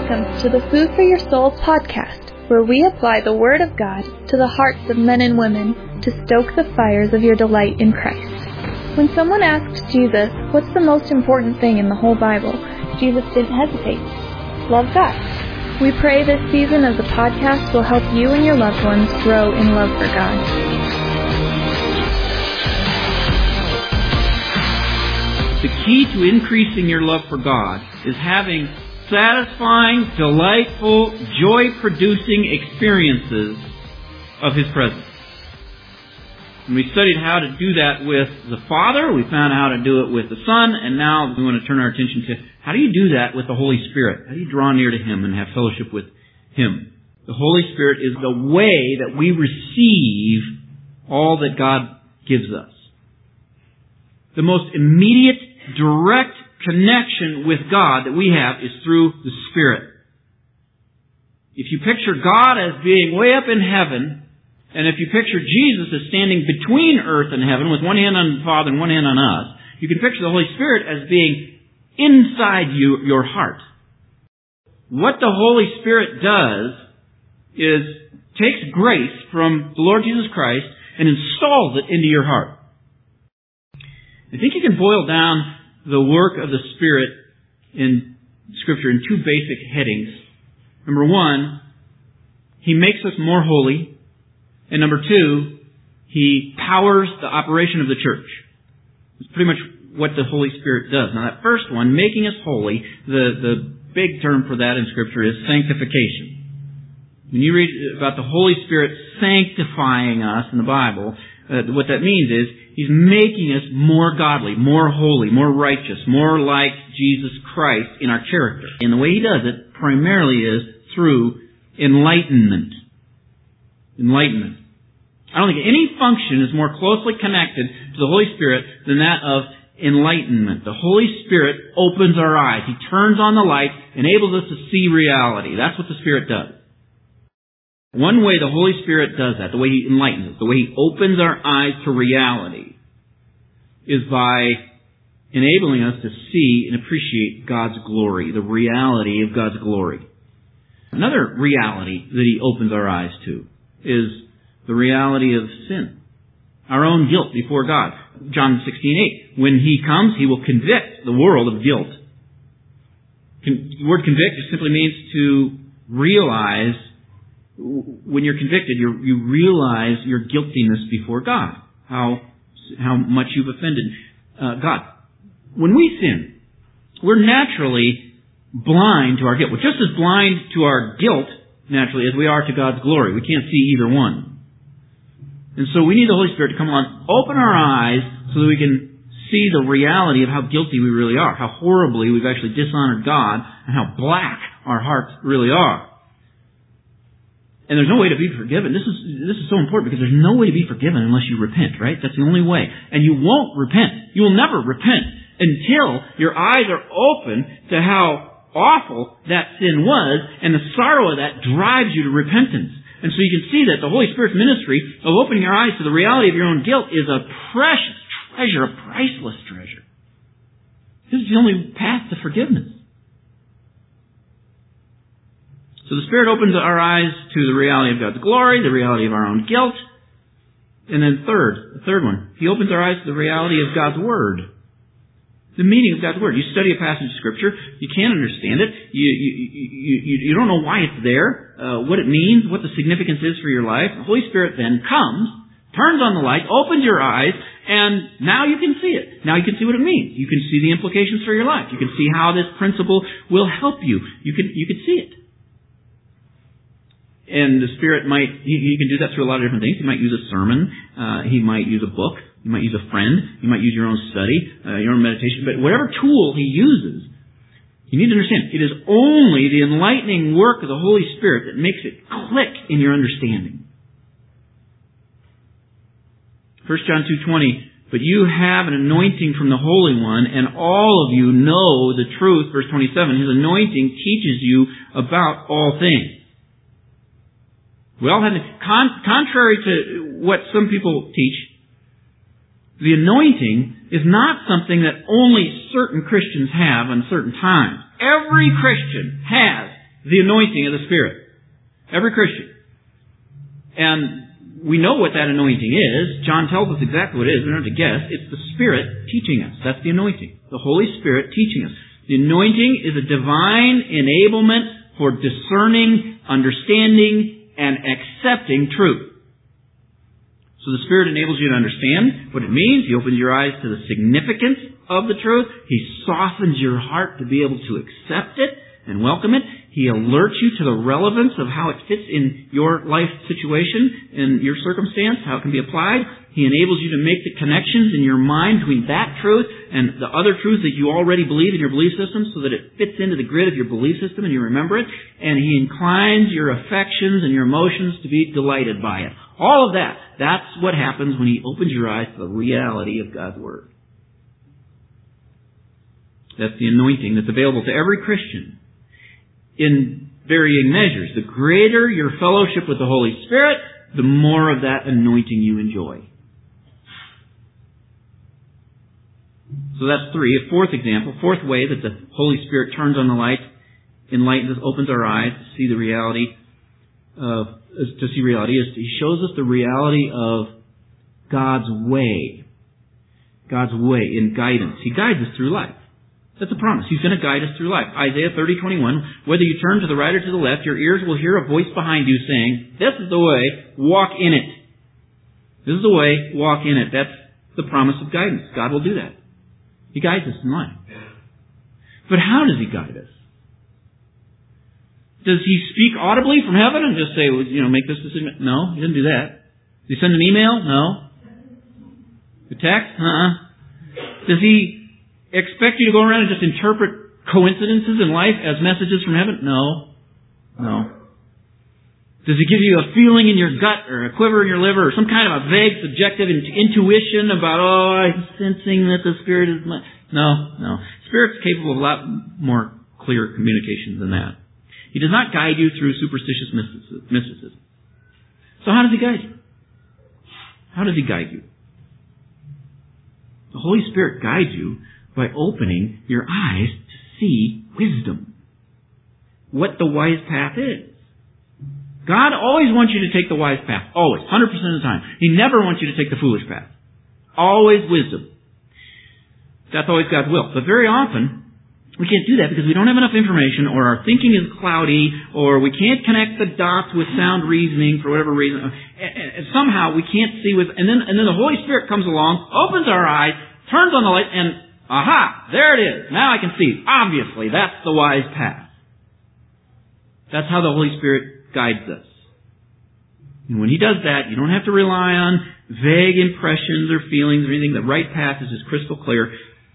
Welcome to the Food for Your Soul podcast, where we apply the Word of God to the hearts of men and women to stoke the fires of your delight in Christ. When someone asked Jesus, what's the most important thing in the whole Bible, Jesus didn't hesitate. Love God. We pray this season of the podcast will help you and your loved ones grow in love for God. The key to increasing your love for God is having satisfying, delightful, joy-producing experiences of His presence. And we studied how to do that with the Father, we found out how to do it with the Son, and now we want to turn our attention to how do you do that with the Holy Spirit? How do you draw near to Him and have fellowship with Him? The Holy Spirit is the way that we receive all that God gives us. The most immediate, direct connection with God that we have is through the Spirit. If you picture God as being way up in heaven, and if you picture Jesus as standing between earth and heaven with one hand on the Father and one hand on us, you can picture the Holy Spirit as being inside you, your heart. What the Holy Spirit does is takes grace from the Lord Jesus Christ and installs it into your heart. I think you can boil down the work of the Spirit in Scripture in two basic headings. Number one, He makes us more holy. And number two, He powers the operation of the church. It's pretty much what the Holy Spirit does. Now that first one, making us holy, the big term for that in Scripture is sanctification. When you read about the Holy Spirit sanctifying us in the Bible, what that means is He's making us more godly, more holy, more righteous, more like Jesus Christ in our character. And the way He does it primarily is through enlightenment. Enlightenment. I don't think any function is more closely connected to the Holy Spirit than that of enlightenment. The Holy Spirit opens our eyes. He turns on the light, enables us to see reality. That's what the Spirit does. One way the Holy Spirit does that, the way He enlightens us, the way He opens our eyes to reality, is by enabling us to see and appreciate God's glory, the reality of God's glory. Another reality that He opens our eyes to is the reality of sin, our own guilt before God. John 16:8. When He comes, He will convict the world of guilt. The word convict just simply means to realize. When you're convicted, you realize your guiltiness before God, how much you've offended God. When we sin, we're naturally blind to our guilt. We're just as blind to our guilt, naturally, as we are to God's glory. We can't see either one. And so we need the Holy Spirit to come along, open our eyes so that we can see the reality of how guilty we really are, how horribly we've actually dishonored God, and how black our hearts really are. And there's no way to be forgiven. This is so important because there's no way to be forgiven unless you repent, right? That's the only way. And you won't repent. You will never repent until your eyes are open to how awful that sin was, and the sorrow of that drives you to repentance. And so you can see that the Holy Spirit's ministry of opening your eyes to the reality of your own guilt is a precious treasure, a priceless treasure. This is the only path to forgiveness. So the Spirit opens our eyes to the reality of God's glory, the reality of our own guilt. And then the third one, He opens our eyes to the reality of God's Word. The meaning of God's Word. You study a passage of Scripture, you can't understand it, you don't know why it's there, what it means, what the significance is for your life. The Holy Spirit then comes, turns on the light, opens your eyes, and now you can see it. Now you can see what it means. You can see the implications for your life. You can see how this principle will help you. You can see it. And the Spirit He can do that through a lot of different things. He might use a sermon. He might use a book. He might use a friend. He might use your own study, your own meditation. But whatever tool He uses, you need to understand, it is only the enlightening work of the Holy Spirit that makes it click in your understanding. 1 John 2:20, but you have an anointing from the Holy One, and all of you know the truth. Verse 27, His anointing teaches you about all things. We all have, contrary to what some people teach, the anointing is not something that only certain Christians have on certain times. Every Christian has the anointing of the Spirit. Every Christian. And we know what that anointing is. John tells us exactly what it is. We don't have to guess. It's the Spirit teaching us. That's the anointing. The Holy Spirit teaching us. The anointing is a divine enablement for discerning, understanding, and accepting truth. So the Spirit enables you to understand what it means. He opens your eyes to the significance of the truth. He softens your heart to be able to accept it and welcome it. He alerts you to the relevance of how it fits in your life situation, in your circumstance, how it can be applied. He enables you to make the connections in your mind between that truth and the other truths that you already believe in your belief system so that it fits into the grid of your belief system and you remember it. And He inclines your affections and your emotions to be delighted by it. All of that. That's what happens when He opens your eyes to the reality of God's Word. That's the anointing that's available to every Christian in varying measures. The greater your fellowship with the Holy Spirit, the more of that anointing you enjoy. So that's three. A fourth example, fourth way that the Holy Spirit turns on the light, enlightens us, opens our eyes to see the reality is He shows us the reality of God's way. God's way in guidance. He guides us through life. That's a promise. He's going to guide us through life. Isaiah 30:21, whether you turn to the right or to the left, your ears will hear a voice behind you saying, this is the way, walk in it. This is the way, walk in it. That's the promise of guidance. God will do that. He guides us in life. But how does He guide us? Does He speak audibly from heaven and just say, make this decision? No, He doesn't do that. Does He send an email? No. A text? Does He expect you to go around and just interpret coincidences in life as messages from heaven? No. Does He give you a feeling in your gut or a quiver in your liver or some kind of a vague subjective intuition about, I'm sensing that the Spirit is... No. Spirit's capable of a lot more clear communication than that. He does not guide you through superstitious mysticism. So how does He guide you? How does He guide you? The Holy Spirit guides you by opening your eyes to see wisdom. What the wise path is. God always wants you to take the wise path. Always. 100% of the time. He never wants you to take the foolish path. Always wisdom. That's always God's will. But very often, we can't do that because we don't have enough information, or our thinking is cloudy, or we can't connect the dots with sound reasoning for whatever reason. And somehow we can't see with... And then the Holy Spirit comes along, opens our eyes, turns on the light, and aha! There it is. Now I can see. Obviously, that's the wise path. That's how the Holy Spirit guides us. And when He does that, you don't have to rely on vague impressions or feelings or anything. The right path is just crystal clear.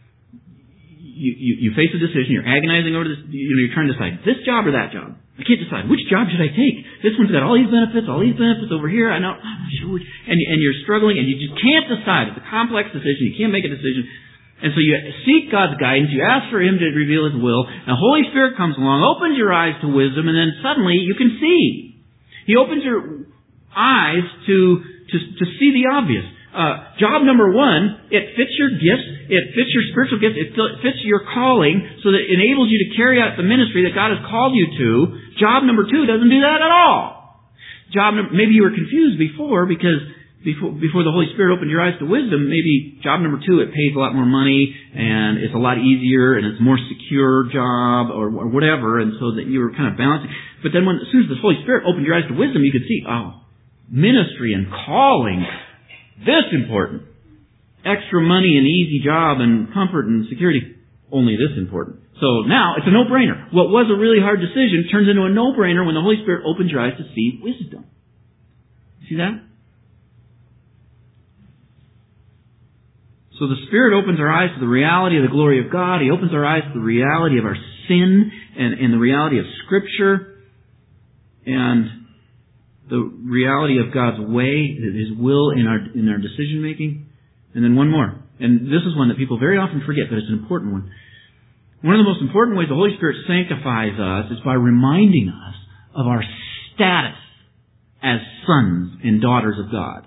You face a decision. You're agonizing over this. You're trying to decide this job or that job. I can't decide. Which job should I take? This one's got all these benefits over here. I'm not sure which. And you're struggling, and you just can't decide. It's a complex decision. You can't make a decision. And so you seek God's guidance, you ask for Him to reveal His will, and the Holy Spirit comes along, opens your eyes to wisdom, and then suddenly you can see. He opens your eyes to see the obvious. Job number one, it fits your gifts, it fits your spiritual gifts, it fits your calling, so that it enables you to carry out the ministry that God has called you to. Job number two doesn't do that at all. Maybe you were confused before because before the Holy Spirit opened your eyes to wisdom, maybe job number two, it pays a lot more money, and it's a lot easier, and it's a more secure job, or whatever, and so that you were kind of balancing. But then as soon as the Holy Spirit opened your eyes to wisdom, you could see, ministry and calling, this important. Extra money and easy job and comfort and security, only this important. So now, it's a no-brainer. What was a really hard decision turns into a no-brainer when the Holy Spirit opens your eyes to see wisdom. See that? So the Spirit opens our eyes to the reality of the glory of God. He opens our eyes to the reality of our sin and the reality of Scripture and the reality of God's way, His will in our decision making. And then one more. And this is one that people very often forget, but it's an important one. One of the most important ways the Holy Spirit sanctifies us is by reminding us of our status as sons and daughters of God.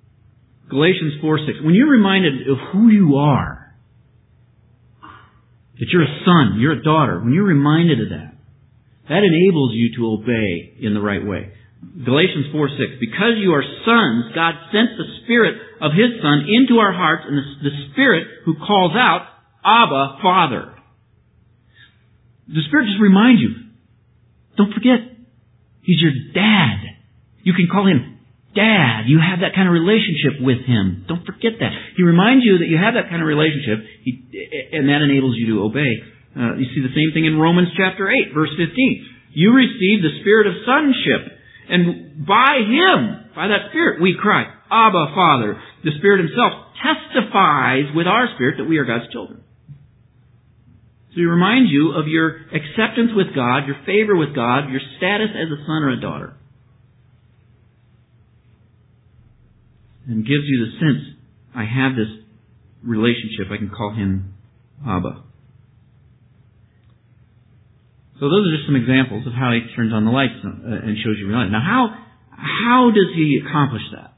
Galatians 4:6. When you're reminded of who you are that you're a son, you're a daughter, when you're reminded of that, that enables you to obey in the right way. Galatians 4:6, because you are sons, God sent the Spirit of His Son into our hearts, and the Spirit who calls out, Abba, Father. The Spirit just reminds you, don't forget, He's your dad. You can call Him Dad. You have that kind of relationship with Him. Don't forget that. He reminds you that you have that kind of relationship, and that enables you to obey. You see the same thing in Romans chapter 8, verse 15. You receive the Spirit of sonship, and by Him, by that Spirit, we cry, Abba, Father. The Spirit Himself testifies with our spirit that we are God's children. So He reminds you of your acceptance with God, your favor with God, your status as a son or a daughter. And gives you the sense, I have this relationship, I can call Him Abba. So those are just some examples of how He turns on the lights and shows you reality. Now how does He accomplish that?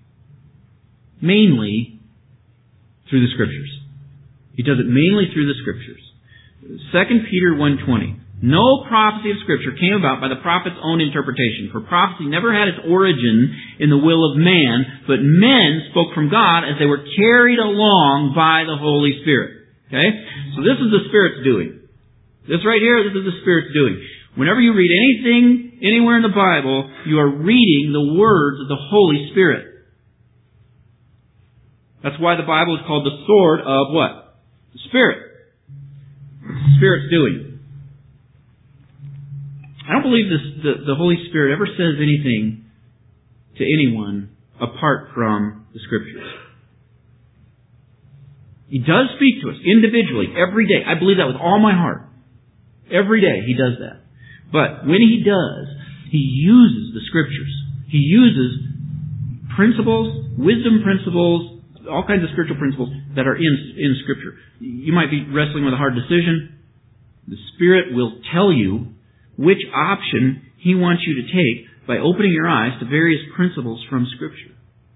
Mainly through the Scriptures. He does it mainly through the Scriptures. 2 Peter 1:20. No prophecy of Scripture came about by the prophet's own interpretation, for prophecy never had its origin in the will of man, but men spoke from God as they were carried along by the Holy Spirit. Okay? So this is the Spirit's doing. This right here, this is the Spirit's doing. Whenever you read anything, anywhere in the Bible, you are reading the words of the Holy Spirit. That's why the Bible is called the sword of what? The Spirit. The Spirit's doing. I don't believe the Holy Spirit ever says anything to anyone apart from the Scriptures. He does speak to us individually every day. I believe that with all my heart. Every day He does that. But when He does, He uses the Scriptures. He uses principles, wisdom principles, all kinds of spiritual principles that are in Scripture. You might be wrestling with a hard decision. The Spirit will tell you which option He wants you to take by opening your eyes to various principles from Scripture.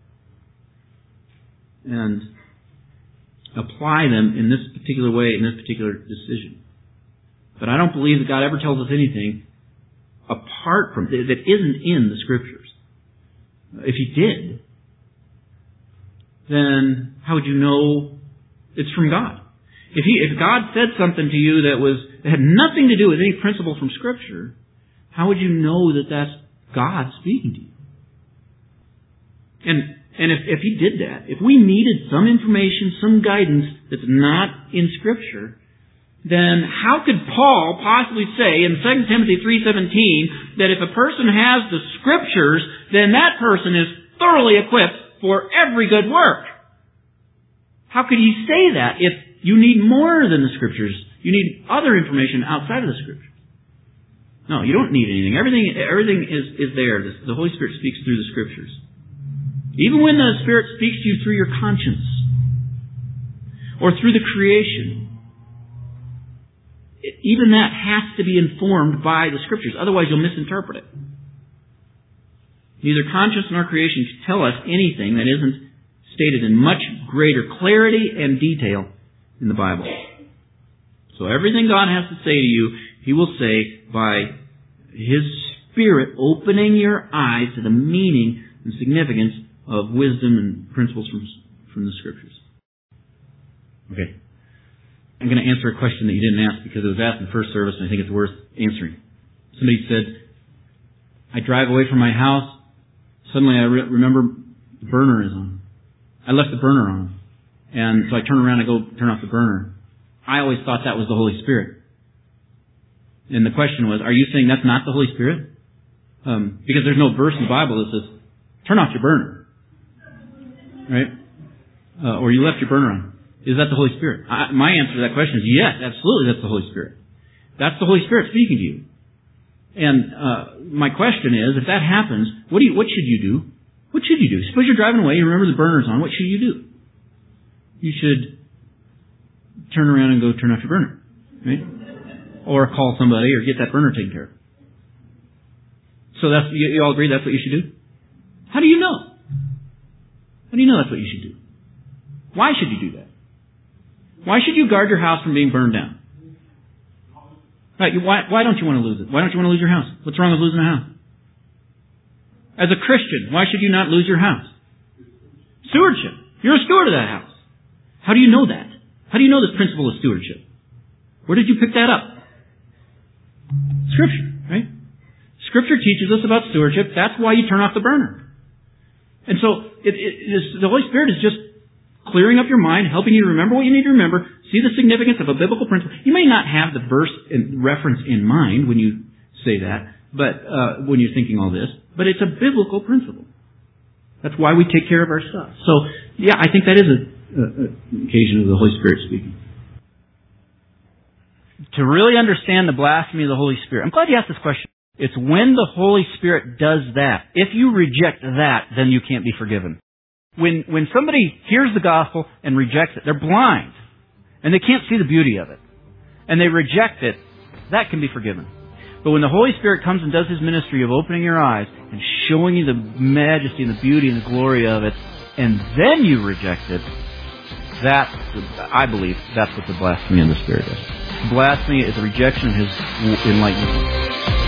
And apply them in this particular way, in this particular decision. But I don't believe that God ever tells us anything apart from, that isn't in the Scriptures. If He did, then how would you know it's from God? If God said something to you that had nothing to do with any principle from Scripture, how would you know that that's God speaking to you? And if He did that, if we needed some information, some guidance that's not in Scripture, then how could Paul possibly say in 2 Timothy 3:17 that if a person has the Scriptures, then that person is thoroughly equipped for every good work? How could he say that if you need more than the Scriptures? You need other information outside of the Scriptures. No, you don't need anything. Everything is there. The Holy Spirit speaks through the Scriptures. Even when the Spirit speaks to you through your conscience or through the creation, even that has to be informed by the Scriptures. Otherwise, you'll misinterpret it. Neither conscience nor creation can tell us anything that isn't stated in much greater clarity and detail in the Bible. So everything God has to say to you, He will say by His Spirit opening your eyes to the meaning and significance of wisdom and principles from the Scriptures. Okay. I'm going to answer a question that you didn't ask because it was asked in the first service and I think it's worth answering. Somebody said, I drive away from my house, suddenly I remember the burner is on. I left the burner on. And so I turn around and go turn off the burner. I always thought that was the Holy Spirit. And the question was, are you saying that's not the Holy Spirit? Because there's no verse in the Bible that says, turn off your burner. Right? Or you left your burner on. Is that the Holy Spirit? My answer to that question is yes, absolutely that's the Holy Spirit. That's the Holy Spirit speaking to you. And my question is, if that happens, what should you do? What should you do? Suppose you're driving away, you remember the burner's on. What should you do? You should turn around and go turn off your burner. Right? Or call somebody or get that burner taken care of. So you all agree that's what you should do? How do you know? How do you know that's what you should do? Why should you do that? Why should you guard your house from being burned down? Right, why don't you want to lose it? Why don't you want to lose your house? What's wrong with losing a house? As a Christian, why should you not lose your house? Stewardship. You're a steward of that house. How do you know that? How do you know this principle of stewardship? Where did you pick that up? Scripture, right? Scripture teaches us about stewardship. That's why you turn off the burner. And so the Holy Spirit is just clearing up your mind, helping you to remember what you need to remember, see the significance of a biblical principle. You may not have the verse and reference in mind when you say that, but when you're thinking all this, but it's a biblical principle. That's why we take care of our stuff. So, yeah, I think that is an occasion of the Holy Spirit speaking. To really understand the blasphemy of the Holy Spirit, I'm glad you asked this question. It's when the Holy Spirit does that. If you reject that, then you can't be forgiven. When somebody hears the gospel and rejects it, they're blind. And they can't see the beauty of it. And they reject it, that can be forgiven. But when the Holy Spirit comes and does His ministry of opening your eyes and showing you the majesty and the beauty and the glory of it, and then you reject it, that, I believe, that's what the blasphemy of the Spirit is. Blasphemy is a rejection of His enlightenment.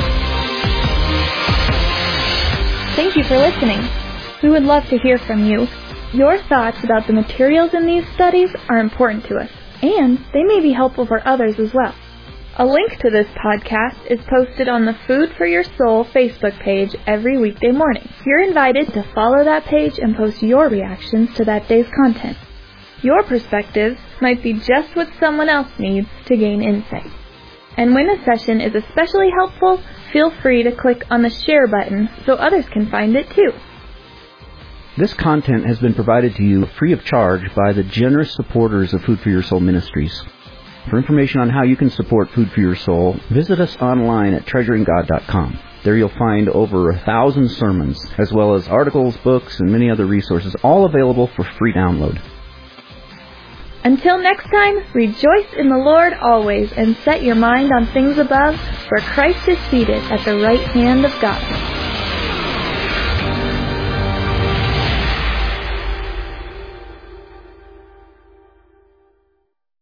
Thank you for listening. We would love to hear from you. Your thoughts about the materials in these studies are important to us, and they may be helpful for others as well. A link to this podcast is posted on the Food for Your Soul Facebook page every weekday morning. You're invited to follow that page and post your reactions to that day's content. Your perspective might be just what someone else needs to gain insight. And when a session is especially helpful, feel free to click on the share button so others can find it too. This content has been provided to you free of charge by the generous supporters of Food for Your Soul Ministries. For information on how you can support Food for Your Soul, visit us online at treasuringgod.com. There you'll find over 1,000 sermons, as well as articles, books, and many other resources, all available for free download. Until next time, rejoice in the Lord always and set your mind on things above, where Christ is seated at the right hand of God.